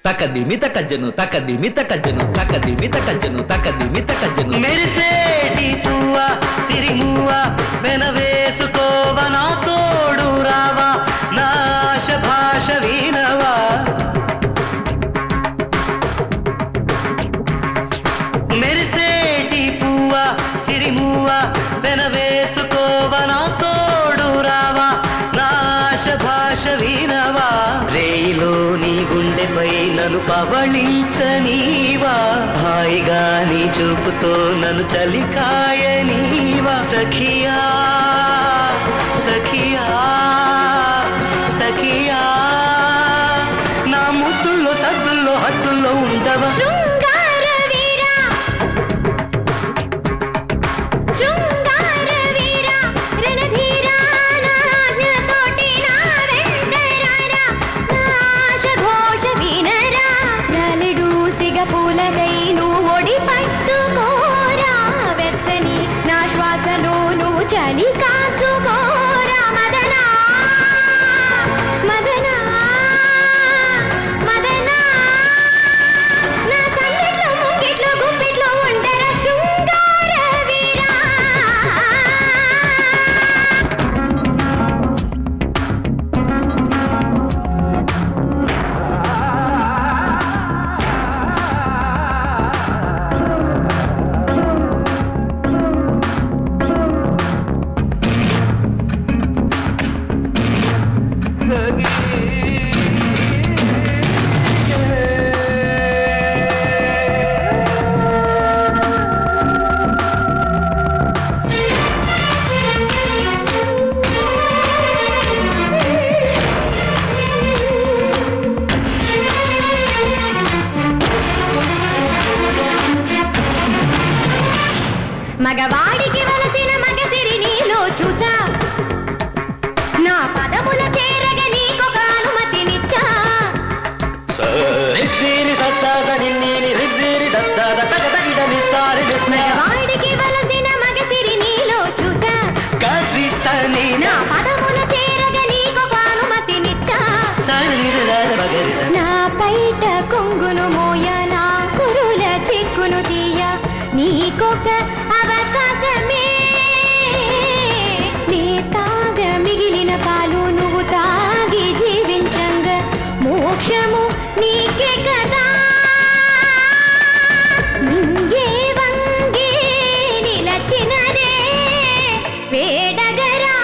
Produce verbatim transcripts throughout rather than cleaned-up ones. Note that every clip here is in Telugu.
తకదిమి తకజ్జను తకదిమి తకజ్జను తకదిమి తకజ్జను తకదిమి తకజ్జను మెరిసేటి పువ్వ సిరిమువ్వ వెనవేసుకోవ నా తోడు రావా నా ఆశ భాష వినవా మెరిసేటి పువ్వ సిరిమువ్వ వెనవేసుకోవ నా తోడు రావా నా ఆశ భాష వినవా రేయిలో నీ గుండెపై నన్ను పవళించనీవా హాయిగా నీ చూపుతో నన్ను చలికాయనీవా సఖియా సఖియా సఖియా నా ముద్దుల్లో సద్దుల్లో హద్దుల్లో ఉండవా చలి కాచుకోరా మదనా మదనా మదనా నా సంగిట్లో ముంగిట్లో గుప్పిట్లో ఉండరా శృంగార వీరా మగవాడికి వలసిన మగసిరి నీలో చూసా నా పదముల చేరగ నీకొక అనుమతినిచ్చా మగవాడికి వలసిన మగసిరి నీలో చూసా నా పదముల చేరగ నీకొక అనుమతినిచ్చా నా పైట కొంగును మోయ నా కురుల చిక్కును తీయ నీకొక అవకాశమే నీ తాగ మిగిలిన పాలు నువ్వు తాగి జీవించంగ మోక్షము నీకే కదా నింగే వంగే నిలచినదే వేడగరా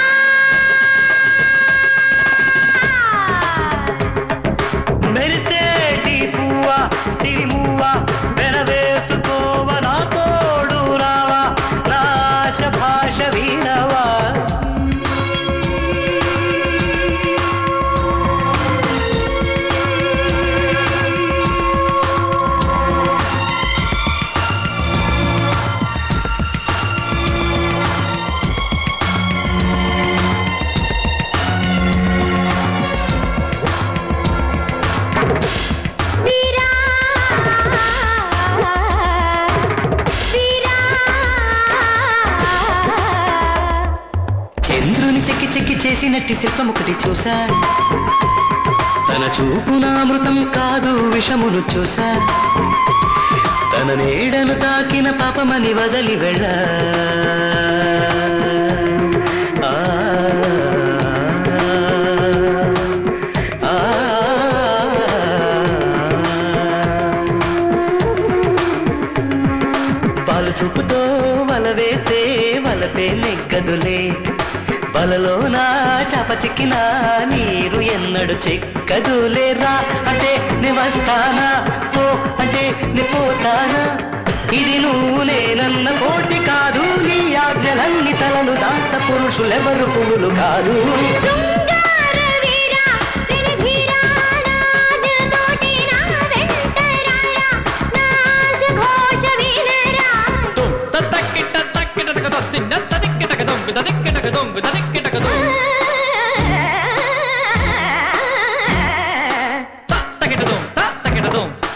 మెరిసేటి పువ్వ సిరిమువ్వ వెనవేసుకోవ నా తోడు రావా నా ఆశ భాష వినవా చంద్రుని చెక్కి చెక్కి చేసినట్టి శిల్పం ఒకటి చూసా తన చూపునామృతం కాదు విషమును చూసా తన నీడను తాకిన పాపమని వదలి వెళ్ళ ఆ, ఆ, పాలు చూపుతో వల వేస్తే వలపే నెగ్గదులే వలలో నా చాప చిక్కిన నీరు ఎన్నడు చిక్కదులేరా అంటే నే వస్తానా పో అంటే నే పోతానా ఇది నువ్వు నేనన్న కోటి కాదు నీ ఆజ్ఞలన్ని తలను దాచ పురుషులెవరు పువ్వులు కాదు Ta ta ta ta ta ta ta ta ta